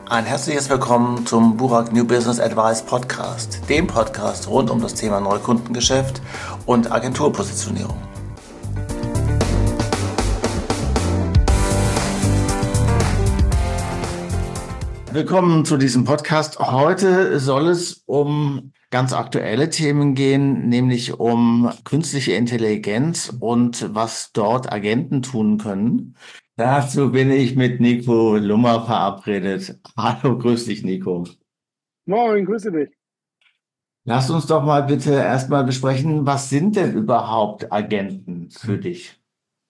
Ein herzliches Willkommen zum Burak New Business Advice Podcast, dem Podcast rund um das Thema Neukundengeschäft und Agenturpositionierung. Willkommen zu diesem Podcast. Heute soll es um ganz aktuelle Themen gehen, nämlich um künstliche Intelligenz und was dort Agenten tun können. Dazu bin ich mit Nico Lummer verabredet. Hallo, grüß dich, Nico. Moin, grüße dich. Lass uns doch mal bitte erstmal besprechen, was sind denn überhaupt Agenten für dich?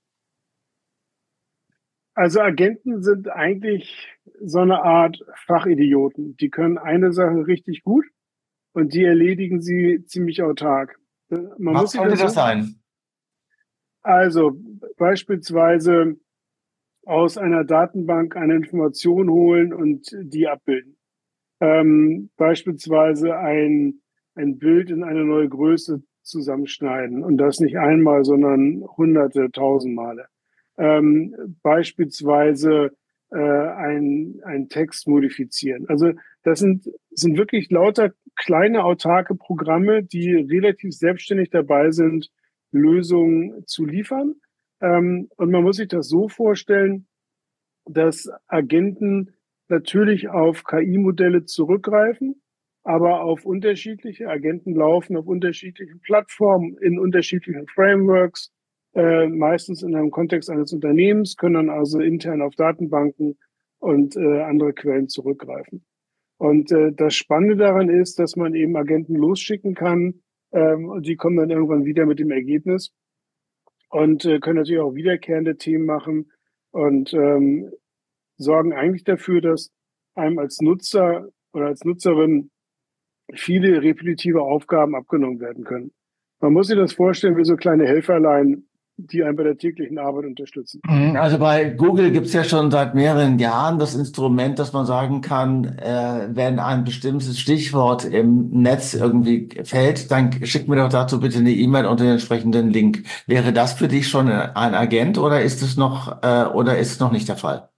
Also Agenten sind eigentlich so eine Art Fachidioten. Die können eine Sache richtig gut und die erledigen sie ziemlich autark. Man muss Was sich könnte das das so, sein? also beispielsweise aus einer Datenbank eine Information holen und die abbilden. Beispielsweise ein Bild in eine neue Größe zusammenschneiden und das nicht einmal, sondern hunderte, tausend Male. Beispielsweise ein Text modifizieren. Also das sind wirklich lauter kleine autarke Programme, die relativ selbstständig dabei sind, Lösungen zu liefern. Und man muss sich das so vorstellen, dass Agenten natürlich auf KI-Modelle zurückgreifen, aber auf unterschiedliche Agenten laufen auf unterschiedlichen Plattformen, in unterschiedlichen Frameworks, meistens in einem Kontext eines Unternehmens, können dann also intern auf Datenbanken und andere Quellen zurückgreifen. Und das Spannende daran ist, dass man eben Agenten losschicken kann, und die kommen dann irgendwann wieder mit dem Ergebnis und können natürlich auch wiederkehrende Themen machen und sorgen eigentlich dafür, dass einem als Nutzer oder als Nutzerin viele repetitive Aufgaben abgenommen werden können. Man muss sich das vorstellen wie so kleine Helferlein, die einen bei der täglichen Arbeit unterstützen. Also bei Google gibt es ja schon seit mehreren Jahren das Instrument, dass man sagen kann, wenn ein bestimmtes Stichwort im Netz irgendwie fällt, dann schick mir doch dazu bitte eine E-Mail und den entsprechenden Link. Wäre das für dich schon ein Agent oder ist es noch nicht der Fall?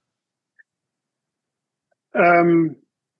Ähm,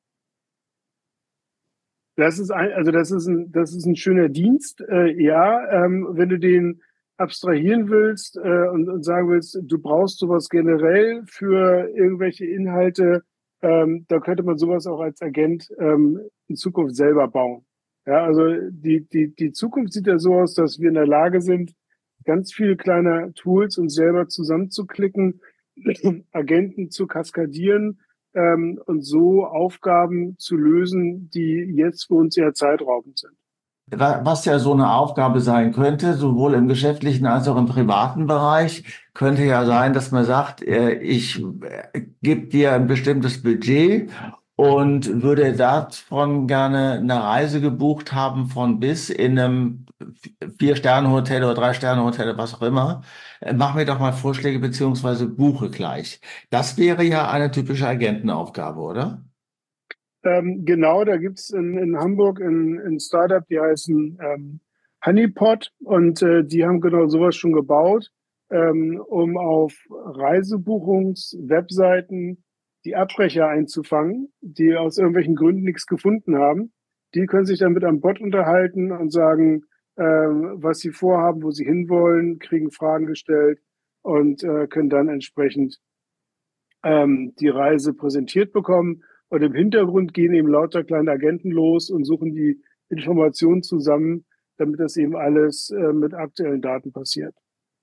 das ist ein schöner Dienst, ja, wenn du den abstrahieren willst und sagen willst, du brauchst sowas generell für irgendwelche Inhalte, da könnte man sowas auch als Agent in Zukunft selber bauen. Ja, also die Zukunft sieht ja so aus, dass wir in der Lage sind, ganz viele kleine Tools uns selber zusammenzuklicken, Agenten zu kaskadieren, und so Aufgaben zu lösen, die jetzt für uns eher zeitraubend sind. Was ja so eine Aufgabe sein könnte, sowohl im geschäftlichen als auch im privaten Bereich, könnte ja sein, dass man sagt, ich gebe dir ein bestimmtes Budget und würde davon gerne eine Reise gebucht haben von bis in einem Vier-Sterne-Hotel oder Drei-Sterne-Hotel oder was auch immer. Mach mir doch mal Vorschläge beziehungsweise buche gleich. Das wäre ja eine typische Agentenaufgabe, oder? Genau, da gibt's in Hamburg ein Startup, die heißen Honeypot und die haben genau sowas schon gebaut, um auf Reisebuchungs-Webseiten die Abbrecher einzufangen, die aus irgendwelchen Gründen nichts gefunden haben. Die können sich dann mit einem Bot unterhalten und sagen, was sie vorhaben, wo sie hinwollen, kriegen Fragen gestellt und können dann entsprechend die Reise präsentiert bekommen. Und im Hintergrund gehen eben lauter kleine Agenten los und suchen die Informationen zusammen, damit das eben alles mit aktuellen Daten passiert.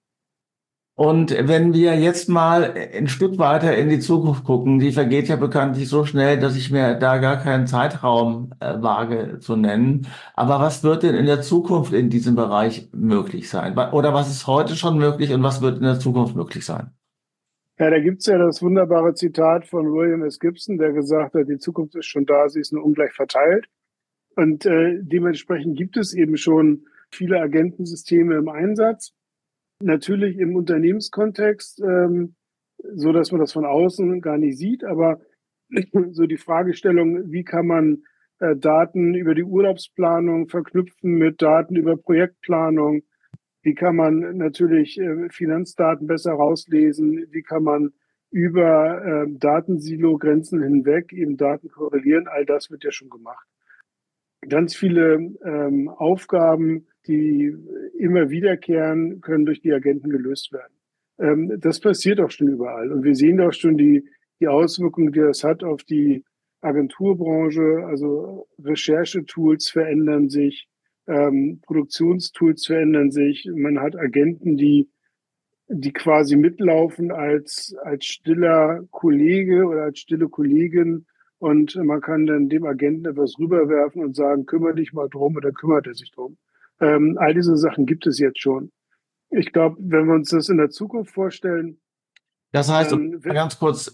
Und wenn wir jetzt mal ein Stück weiter in die Zukunft gucken, die vergeht ja bekanntlich so schnell, dass ich mir da gar keinen Zeitraum wage zu nennen. Aber was wird denn in der Zukunft in diesem Bereich möglich sein? Oder was ist heute schon möglich und was wird in der Zukunft möglich sein? Ja, da gibt's ja das wunderbare Zitat von William S. Gibson, der gesagt hat, die Zukunft ist schon da, sie ist nur ungleich verteilt. Und dementsprechend gibt es eben schon viele Agentensysteme im Einsatz. Natürlich im Unternehmenskontext, so dass man das von außen gar nicht sieht, aber so die Fragestellung, wie kann man Daten über die Urlaubsplanung verknüpfen mit Daten über Projektplanung? Wie kann man natürlich Finanzdaten besser rauslesen? Wie kann man über Datensilo-Grenzen hinweg eben Daten korrelieren. All das wird ja schon gemacht. Ganz viele Aufgaben, die immer wiederkehren, können durch die Agenten gelöst werden. Das passiert auch schon überall. Und wir sehen auch schon die Auswirkungen, die das hat auf die Agenturbranche. Also Recherchetools verändern sich, Produktionstools verändern sich. Man hat Agenten, die quasi mitlaufen als stiller Kollege oder als stille Kollegin. Und man kann dann dem Agenten etwas rüberwerfen und sagen, kümmere dich mal drum, oder kümmert er sich drum. All diese Sachen gibt es jetzt schon. Ich glaube, wenn wir uns das in der Zukunft vorstellen, Das heißt, um dann mal wird, ganz kurz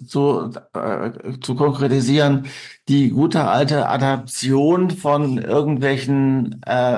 zu konkretisieren, die gute alte Adaption von irgendwelchen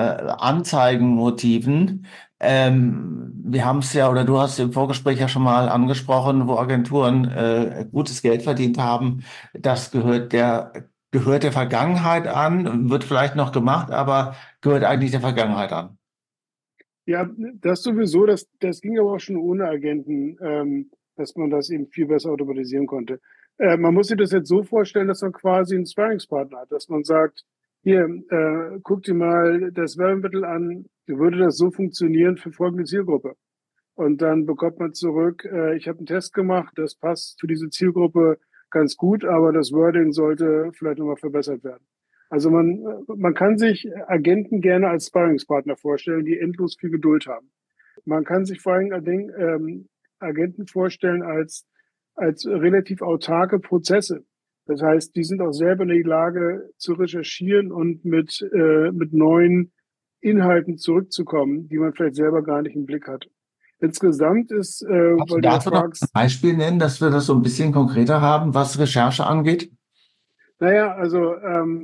Anzeigenmotiven. Wir haben es ja, oder du hast im Vorgespräch ja schon mal angesprochen, wo Agenturen gutes Geld verdient haben. Das gehört der Vergangenheit an, wird vielleicht noch gemacht, aber gehört eigentlich der Vergangenheit an. ja, das sowieso, das ging aber auch schon ohne Agenten, dass man das eben viel besser automatisieren konnte. Man muss sich das jetzt so vorstellen, dass man quasi einen Sparringspartner hat, dass man sagt, hier, guck dir mal das Werbemittel an, würde das so funktionieren für folgende Zielgruppe? Und dann bekommt man zurück, ich habe einen Test gemacht, das passt für diese Zielgruppe ganz gut, aber das Wording sollte vielleicht nochmal verbessert werden. Also man kann sich Agenten gerne als Sparringspartner vorstellen, die endlos viel Geduld haben. Man kann sich vor allem Agenten vorstellen als relativ autarke Prozesse. Das heißt, die sind auch selber in der Lage zu recherchieren und mit neuen Inhalten zurückzukommen, die man vielleicht selber gar nicht im Blick hat. Insgesamt ist, Kannst du weil du ja dazu noch ein fragst, Beispiel nennen, dass wir das so ein bisschen konkreter haben, was Recherche angeht? naja, also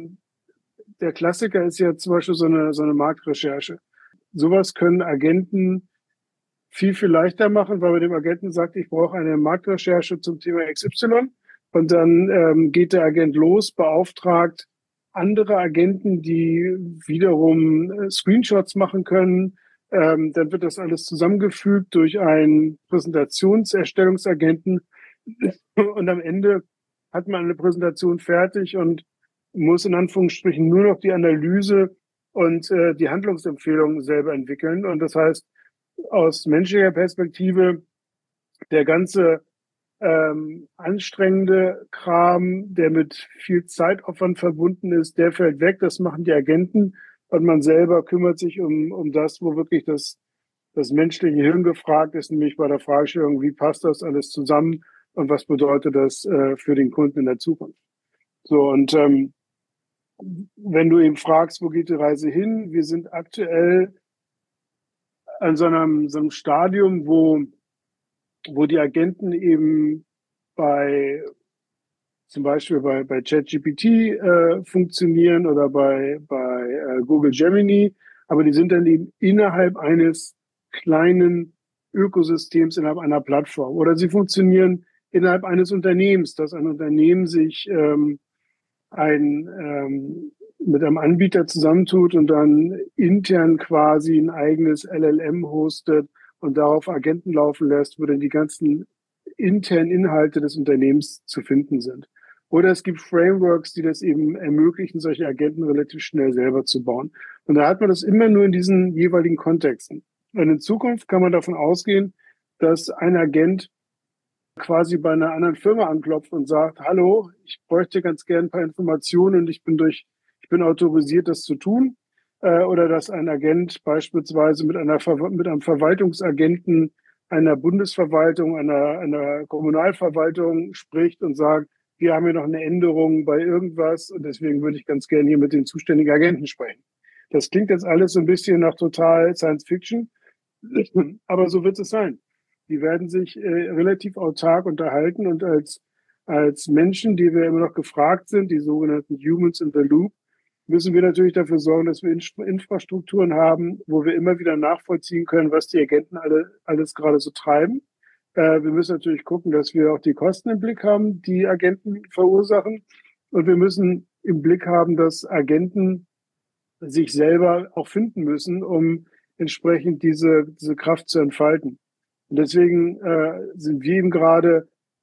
der Klassiker ist ja zum Beispiel so eine Marktrecherche. Sowas können Agenten viel, viel leichter machen, weil man dem Agenten sagt, ich brauche eine Marktrecherche zum Thema XY. Und dann geht der Agent los, beauftragt andere Agenten, die wiederum Screenshots machen können. Dann wird das alles zusammengefügt durch einen Präsentationserstellungsagenten. Und am Ende hat man eine Präsentation fertig und muss in Anführungsstrichen nur noch die Analyse und die Handlungsempfehlungen selber entwickeln. Und das heißt, aus menschlicher Perspektive der ganze anstrengende Kram, der mit viel Zeitaufwand verbunden ist, der fällt weg. Das machen die Agenten und man selber kümmert sich um das, wo wirklich das menschliche Hirn gefragt ist, nämlich bei der Fragestellung, wie passt das alles zusammen und was bedeutet das für den Kunden in der Zukunft. So, und wenn du eben fragst, wo geht die Reise hin? Wir sind aktuell an so einem Stadium, wo die Agenten eben bei zum Beispiel bei ChatGPT funktionieren oder bei Google Gemini, aber die sind dann eben innerhalb eines kleinen Ökosystems, innerhalb einer Plattform. Oder sie funktionieren innerhalb eines Unternehmens, dass ein Unternehmen sich mit einem Anbieter zusammentut und dann intern quasi ein eigenes LLM hostet und darauf Agenten laufen lässt, wo dann die ganzen internen Inhalte des Unternehmens zu finden sind. Oder es gibt Frameworks, die das eben ermöglichen, solche Agenten relativ schnell selber zu bauen. Und da hat man das immer nur in diesen jeweiligen Kontexten. Und in Zukunft kann man davon ausgehen, dass ein Agent quasi bei einer anderen Firma anklopft und sagt, hallo, ich bräuchte ganz gern ein paar Informationen und ich bin autorisiert, das zu tun. Oder dass ein Agent beispielsweise mit einem Verwaltungsagenten einer Bundesverwaltung, einer Kommunalverwaltung spricht und sagt, wir haben hier noch eine Änderung bei irgendwas und deswegen würde ich ganz gerne hier mit den zuständigen Agenten sprechen. Das klingt jetzt alles so ein bisschen nach total Science Fiction, aber so wird es sein. Die werden sich relativ autark unterhalten und als Menschen, die wir immer noch gefragt sind, die sogenannten Humans in the Loop, müssen wir natürlich dafür sorgen, dass wir Infrastrukturen haben, wo wir immer wieder nachvollziehen können, was die Agenten alles gerade so treiben. Wir müssen natürlich gucken, dass wir auch die Kosten im Blick haben, die Agenten verursachen. Und wir müssen im Blick haben, dass Agenten sich selber auch finden müssen, um entsprechend diese Kraft zu entfalten. Und deswegen sind wir eben gerade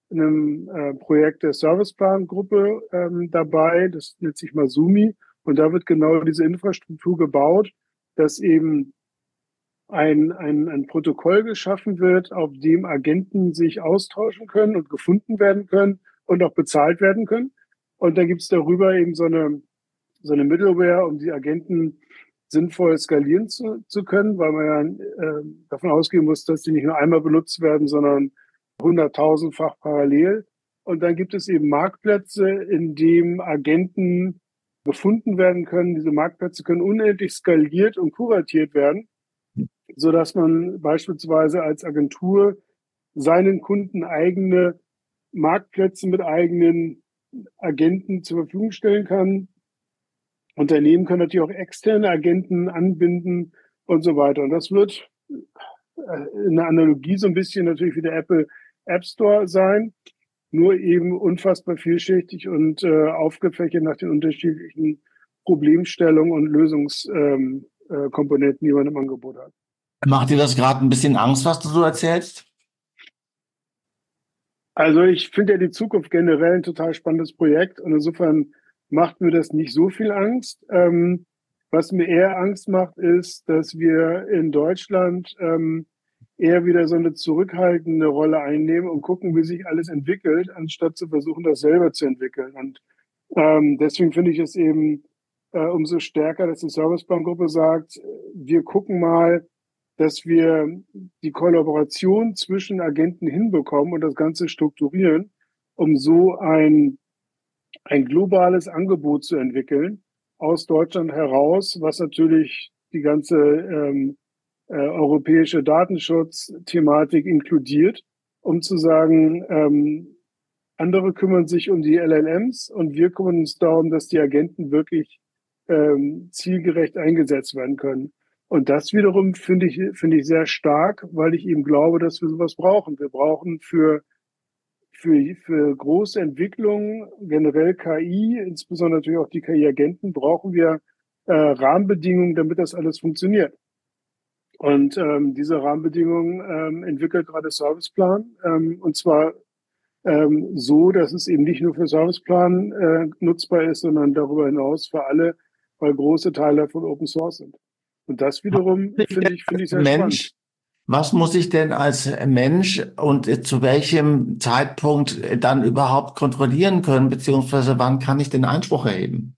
in einem Projekt der Serviceplan-Gruppe dabei, das nennt sich Masumi, und da wird genau diese Infrastruktur gebaut, dass eben ein Protokoll geschaffen wird, auf dem Agenten sich austauschen können und gefunden werden können und auch bezahlt werden können. Und da gibt es darüber eben so eine Middleware, um die Agenten sinnvoll skalieren zu können, weil man ja davon ausgehen muss, dass die nicht nur einmal benutzt werden, sondern 100.000-fach parallel. Und dann gibt es eben Marktplätze, in denen Agenten gefunden werden können. Diese Marktplätze können unendlich skaliert und kuratiert werden, so dass man beispielsweise als Agentur seinen Kunden eigene Marktplätze mit eigenen Agenten zur Verfügung stellen kann. Unternehmen können natürlich auch externe Agenten anbinden und so weiter. Und das wird in der Analogie so ein bisschen natürlich wie der Apple App Store sein, nur eben unfassbar vielschichtig und aufgefächert nach den unterschiedlichen Problemstellungen und Lösungskomponenten, die man im Angebot hat. Macht dir das gerade ein bisschen Angst, was du so erzählst? Also ich finde ja die Zukunft generell ein total spannendes Projekt und insofern macht mir das nicht so viel Angst. Was mir eher Angst macht, ist, dass wir in Deutschland eher wieder so eine zurückhaltende Rolle einnehmen und gucken, wie sich alles entwickelt, anstatt zu versuchen, das selber zu entwickeln. Und deswegen finde ich es eben umso stärker, dass die Serviceplan-Gruppe sagt, wir gucken mal, dass wir die Kollaboration zwischen Agenten hinbekommen und das Ganze strukturieren, um so ein globales Angebot zu entwickeln aus Deutschland heraus, was natürlich die ganze europäische Datenschutzthematik inkludiert, um zu sagen, andere kümmern sich um die LLMs und wir kümmern uns darum, dass die Agenten wirklich zielgerecht eingesetzt werden können. Und das wiederum finde ich sehr stark, weil ich eben glaube, dass wir sowas brauchen. Wir brauchen für große Entwicklungen, generell KI, insbesondere natürlich auch die KI-Agenten, brauchen wir Rahmenbedingungen, damit das alles funktioniert. Und diese Rahmenbedingungen entwickelt gerade Serviceplan, und zwar so, dass es eben nicht nur für Serviceplan nutzbar ist, sondern darüber hinaus für alle, weil große Teile von Open Source sind. Und das wiederum finde ich sehr spannend. Was muss ich denn als Mensch und zu welchem Zeitpunkt dann überhaupt kontrollieren können, beziehungsweise wann kann ich den Einspruch erheben?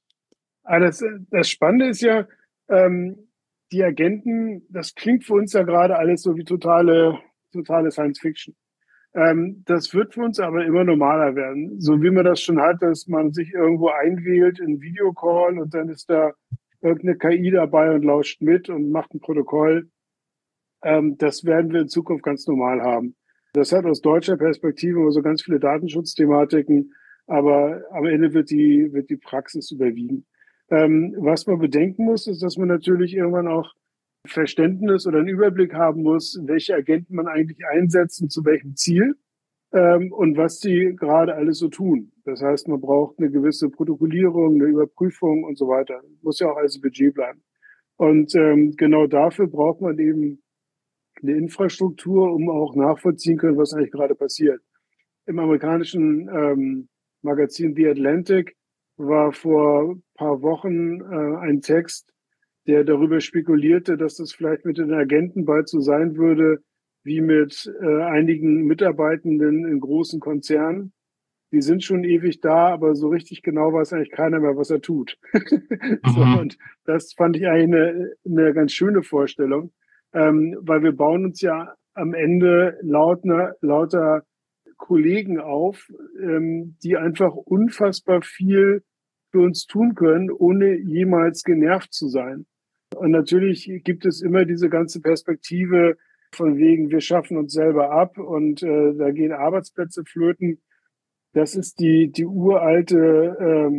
Das Spannende ist ja, die Agenten, das klingt für uns ja gerade alles so wie totale Science Fiction. Das wird für uns aber immer normaler werden. So wie man das schon hat, dass man sich irgendwo einwählt in Videocall und dann ist da irgendeine KI dabei und lauscht mit und macht ein Protokoll. Das werden wir in Zukunft ganz normal haben. Das hat aus deutscher Perspektive immer so ganz viele Datenschutzthematiken, aber am Ende wird die Praxis überwiegen. Was man bedenken muss, ist, dass man natürlich irgendwann auch Verständnis oder einen Überblick haben muss, welche Agenten man eigentlich einsetzt und zu welchem Ziel und was die gerade alles so tun. Das heißt, man braucht eine gewisse Protokollierung, eine Überprüfung und so weiter. Muss ja auch alles im Budget bleiben. Und genau dafür braucht man eben eine Infrastruktur, um auch nachvollziehen können, was eigentlich gerade passiert. Im amerikanischen Magazin The Atlantic war vor ein paar Wochen ein Text, der darüber spekulierte, dass das vielleicht mit den Agenten bald so sein würde, wie mit einigen Mitarbeitenden in großen Konzernen. Die sind schon ewig da, aber so richtig genau weiß eigentlich keiner mehr, was er tut. So, und das fand ich eigentlich eine ganz schöne Vorstellung, weil wir bauen uns ja am Ende lauter Kollegen auf, die einfach unfassbar viel für uns tun können, ohne jemals genervt zu sein. Und natürlich gibt es immer diese ganze Perspektive von wegen, wir schaffen uns selber ab und da gehen Arbeitsplätze flöten. Das ist die uralte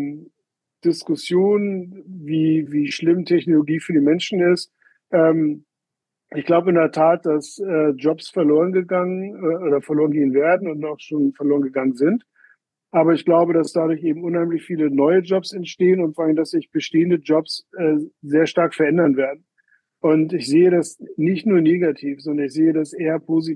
Diskussion, wie schlimm Technologie für die Menschen ist. Ich glaube in der Tat, dass Jobs verloren gegangen oder verloren gehen werden und auch schon verloren gegangen sind. Aber ich glaube, dass dadurch eben unheimlich viele neue Jobs entstehen und vor allem, dass sich bestehende Jobs sehr stark verändern werden. Und ich sehe das nicht nur negativ, sondern ich sehe das eher positiv.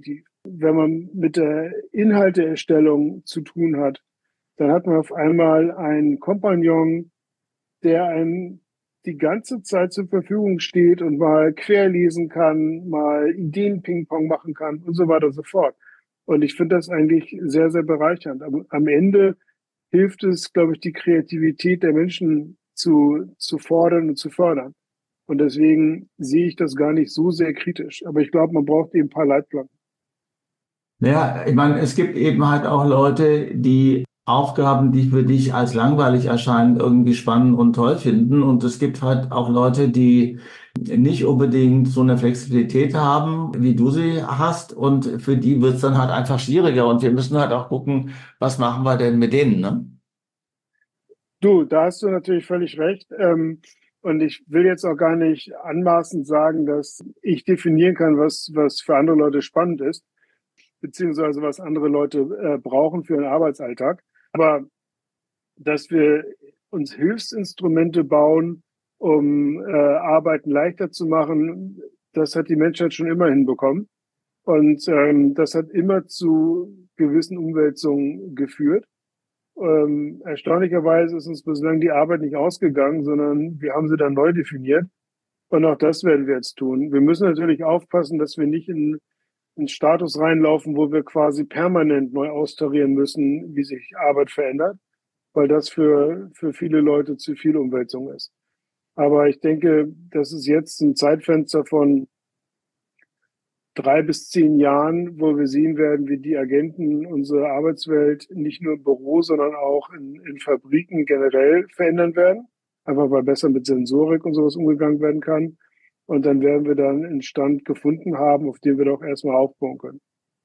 wenn man mit der Inhalteerstellung zu tun hat, dann hat man auf einmal einen Kompagnon, der einem die ganze Zeit zur Verfügung steht und mal querlesen kann, mal Ideen-Ping-Pong machen kann und so weiter und so fort. Und ich finde das eigentlich sehr, sehr bereichernd. Aber am Ende hilft es, glaube ich, die Kreativität der Menschen zu fordern und zu fördern. Und deswegen sehe ich das gar nicht so sehr kritisch. Aber ich glaube, man braucht eben ein paar Leitplanken. Ja, ich meine, es gibt eben halt auch Leute, die Aufgaben, die für dich als langweilig erscheinen, irgendwie spannend und toll finden. Und es gibt halt auch Leute, die nicht unbedingt so eine Flexibilität haben, wie du sie hast. Und für die wird es dann halt einfach schwieriger. Und wir müssen halt auch gucken, was machen wir denn mit denen, ne? Du, da hast du natürlich völlig recht. Und ich will jetzt auch gar nicht anmaßend sagen, dass ich definieren kann, was für andere Leute spannend ist, beziehungsweise was andere Leute brauchen für ihren Arbeitsalltag. Aber dass wir uns Hilfsinstrumente bauen, um Arbeiten leichter zu machen, das hat die Menschheit schon immer hinbekommen. Und das hat immer zu gewissen Umwälzungen geführt. Erstaunlicherweise ist uns bislang die Arbeit nicht ausgegangen, sondern wir haben sie dann neu definiert. Und auch das werden wir jetzt tun. Wir müssen natürlich aufpassen, dass wir nicht in einen Status reinlaufen, wo wir quasi permanent neu austarieren müssen, wie sich Arbeit verändert, weil das für viele Leute zu viel Umwälzung ist. Aber ich denke, das ist jetzt ein Zeitfenster von 3 bis 10 Jahren, wo wir sehen werden, wie die Agenten unsere Arbeitswelt nicht nur im Büro, sondern auch in Fabriken generell verändern werden. Einfach weil besser mit Sensorik und sowas umgegangen werden kann. Und dann werden wir dann einen Stand gefunden haben, auf dem wir doch erstmal aufbauen können.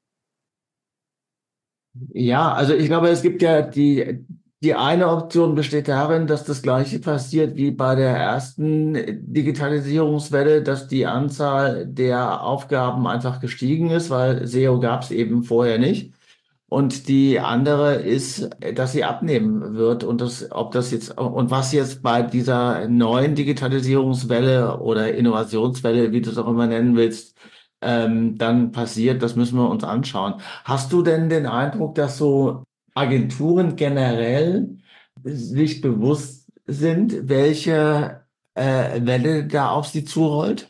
Ja, also ich glaube, es gibt ja die eine Option besteht darin, dass das Gleiche passiert wie bei der ersten Digitalisierungswelle, dass die Anzahl der Aufgaben einfach gestiegen ist, weil SEO gab es eben vorher nicht. Und die andere ist, dass sie abnehmen wird und ob das jetzt, und was jetzt bei dieser neuen Digitalisierungswelle oder Innovationswelle, wie du es auch immer nennen willst, dann passiert, das müssen wir uns anschauen. Hast du denn den Eindruck, dass so Agenturen generell sich bewusst sind, welche Welle da auf sie zurollt?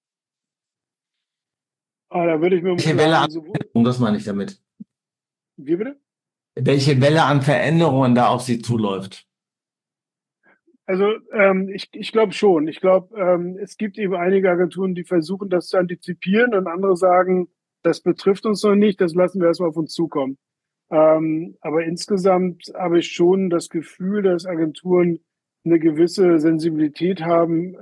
Aber da würde ich mir Welche Welle an sagen, sowohl, Veränderung, das meine ich damit. wie bitte? Welche Welle an Veränderungen da auf sie zuläuft? Also ich glaube schon. Ich glaube, es gibt eben einige Agenturen, die versuchen, das zu antizipieren und andere sagen, das betrifft uns noch nicht, das lassen wir erstmal auf uns zukommen. Aber insgesamt habe ich schon das Gefühl, dass Agenturen eine gewisse Sensibilität haben,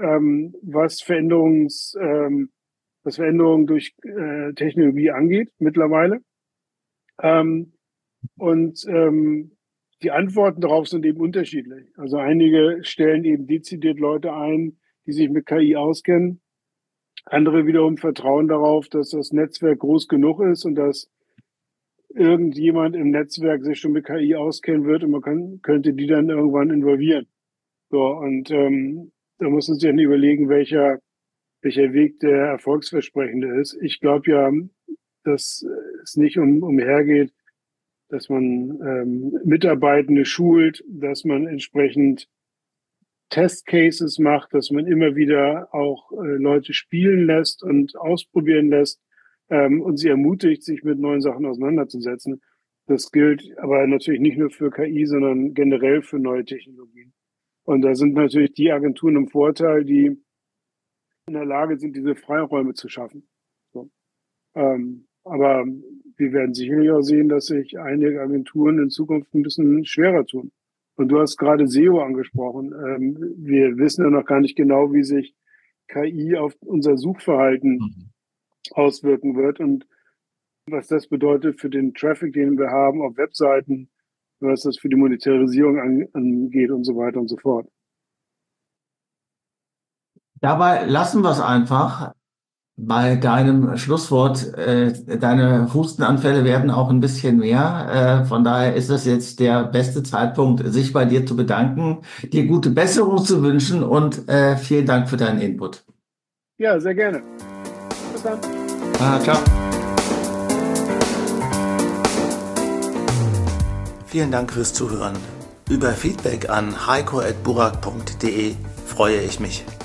was Veränderungen durch Technologie angeht mittlerweile. Ähm, und die Antworten darauf sind eben unterschiedlich. Also einige stellen eben dezidiert Leute ein, die sich mit KI auskennen. Andere wiederum vertrauen darauf, dass das Netzwerk groß genug ist und dass irgendjemand im Netzwerk sich schon mit KI auskennen wird und könnte die dann irgendwann involvieren. So, und da muss man sich dann überlegen, welcher Weg der erfolgsversprechende ist. Ich glaube ja, dass es nicht umhergeht, dass man Mitarbeitende schult, dass man entsprechend Testcases macht, dass man immer wieder auch Leute spielen lässt und ausprobieren lässt und sie ermutigt, sich mit neuen Sachen auseinanderzusetzen. Das gilt aber natürlich nicht nur für KI, sondern generell für neue Technologien. Und da sind natürlich die Agenturen im Vorteil, die in der Lage sind, diese Freiräume zu schaffen. So. Aber wir werden sicherlich auch sehen, dass sich einige Agenturen in Zukunft ein bisschen schwerer tun. Und du hast gerade SEO angesprochen. Wir wissen ja noch gar nicht genau, wie sich KI auf unser Suchverhalten auswirken wird und was das bedeutet für den Traffic, den wir haben auf Webseiten, was das für die Monetarisierung angeht und so weiter und so fort. Dabei lassen wir es einfach bei deinem Schlusswort. Deine Hustenanfälle werden auch ein bisschen mehr. Von daher ist es jetzt der beste Zeitpunkt, sich bei dir zu bedanken, dir gute Besserung zu wünschen und vielen Dank für deinen Input. Ja, sehr gerne. Bis dann. Ciao. Vielen Dank fürs Zuhören. Über Feedback an heiko@burak.de freue ich mich.